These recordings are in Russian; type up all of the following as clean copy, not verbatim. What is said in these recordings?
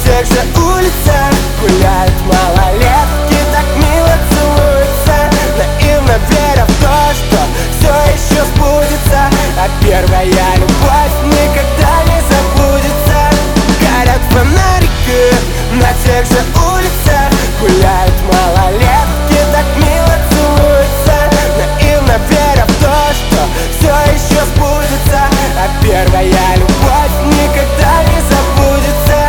тех же улицах гуляют малолетки, так мило целуются, наивно веря в то, что все еще сбудется. А первая любовь никогда не забудется. Горят фонарики на тех же улицах, гуляют малолетки, так мило целуются, наивно веря в то, что все еще сбудется. А первая любовь никогда не забудется.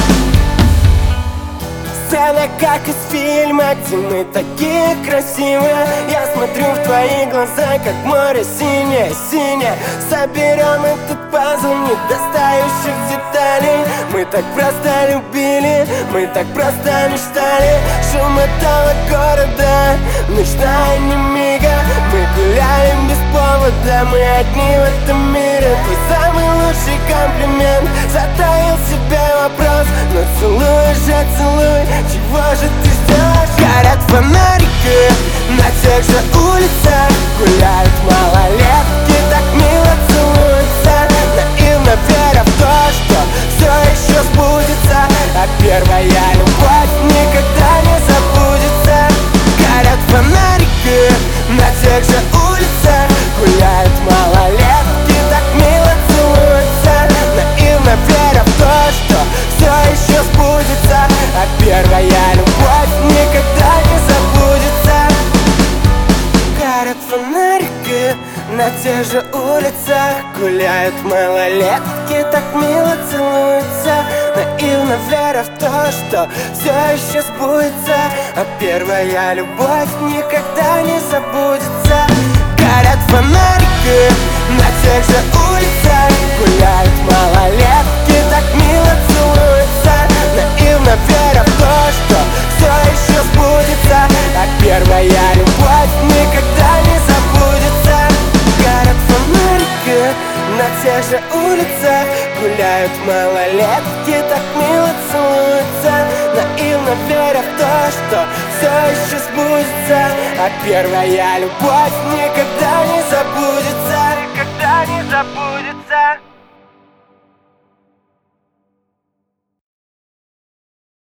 Сцена как из фильма, где мы такие красивые. Я смотрю в твои глаза, как море синее-синее. Соберем этот пазл недостающих деталей. Мы так просто любили, мы так просто мечтали. Шум этого города, ночная немига. Мы гуляли без повода, мы одни в этом мире. Твой самый лучший комплимент затаил в себе вопрос. Но целуй же, целуй, чего же ты ждешь? Горят фонарики на тех же улицах, гуляют малолетки, так мило целуются, наивно веря в то, что все еще сбудется. А первая любовь никогда не забудется. Горят фонарики на тех же улицах, гуляют малолетки, так мило целуются, наивно веря в то, что все еще сбудется. А первая любовь никогда не забудется. Горят фонарики на тех же улицах, гуляют малолетки, так мило целуются, наивно веря в то, что все еще сбудется. А первая любовь никогда не забудется. Горят фонарики на тех же улицах, гуляют малолетки, так мило целуются, наивно веря в то, что все еще сбудется. А первая любовь никогда не забудется. Горят фонарики на тех же улицах, гуляют малолетки, так мило целуются, наивно веря в то, что все еще сбудется. А первая любовь никогда не забудется. Никогда не забудется.